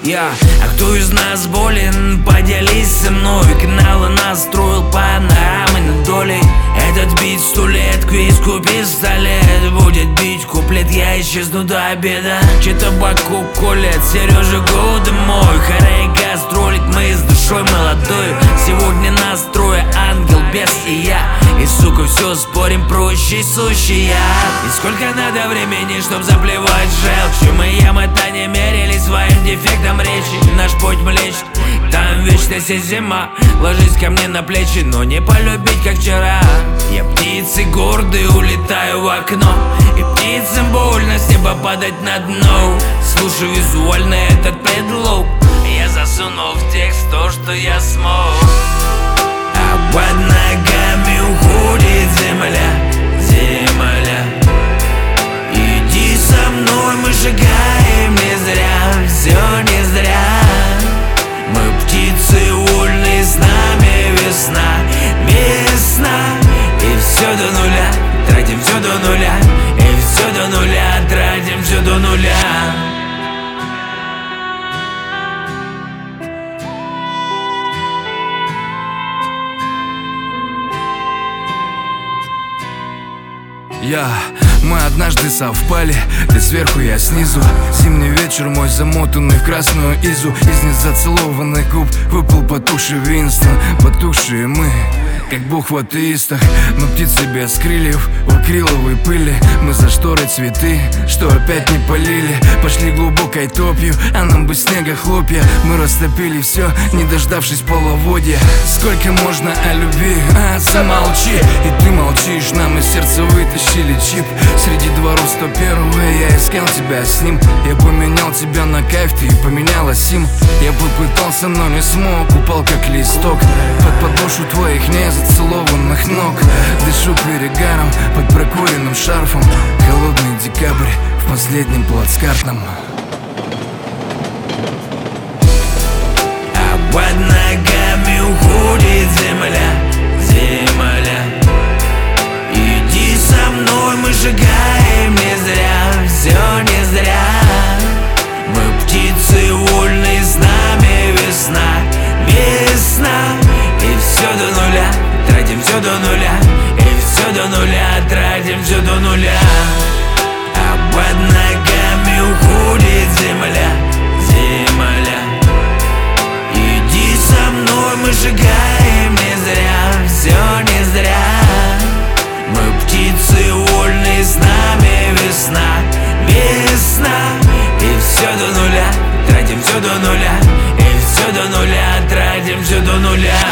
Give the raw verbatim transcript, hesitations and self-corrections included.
Я, а кто из нас болен, поделись со мной. Каналы настроил панорамы над долей. Этот бит сто лет, квизку пистолет. Будет бить куплет, я исчезну до обеда. Че-то Баку колет, Сережа годы мой. Хорей гастролит, мы с душой молодой. Сегодня настрой ангел, бес и я. И сука все спорим, проще сущий я. И сколько надо времени, чтоб заплевать желчью. Мы ямы-то не мерили своим дефектом речи. Наш путь млечный, там вечность и зима. Ложись ко мне на плечи, но не полюбить, как вчера. Я птицей гордый улетаю в окно, и птицам больно с неба падать на дно. Слушай визуально этот предлог, я засунул в текст то, что я смог. А под ногами уходит земля, земля. Иди со мной, мы шагаем не зря, все не зря. Мы птицы вольные, с нами весна, весна. И все до нуля, тратим все до нуля. И все до нуля, тратим все до нуля. Я, мы однажды совпали, ты сверху, я снизу. Зимний вечер мой, замотанный в красную изу. Из незацелованных губ выпал потухший Винстон. Потухшие мы, как бог в атеистах. Мы птицы без крыльев, в акриловой пыли. Мы за шторы цветы, что опять не полили. Пошли глубокой топью, а нам бы снега хлопья. Мы растопили все, не дождавшись половодья. Сколько можно о любви, а замолчи. И ты молчишь, нам из сердца вытащили чип. Среди дворов сто первого я искал тебя с ним. Я поменял тебя на кайф, ты поменяла сим. Я попытался, но не смог, упал как листок под подошву твоих незацелованных ног. Дышу перегаром под прокуренным шарфом. Холодный декабрь в последнем плацкартном. А под ногами уходит земля, земля. Иди со мной, мы шагаем не зря, все не зря. Мы птицы вольные, с нами весна, весна. И все до нуля, тратим все до нуля. И все до нуля, тратим все до нуля. А под ногами уходит земля, земля. Иди со мной, мы шагаем не зря, все не зря. Мы птицы вольные, с нами весна, весна. И все до нуля, тратим все до нуля. И все до нуля, тратим все до нуля.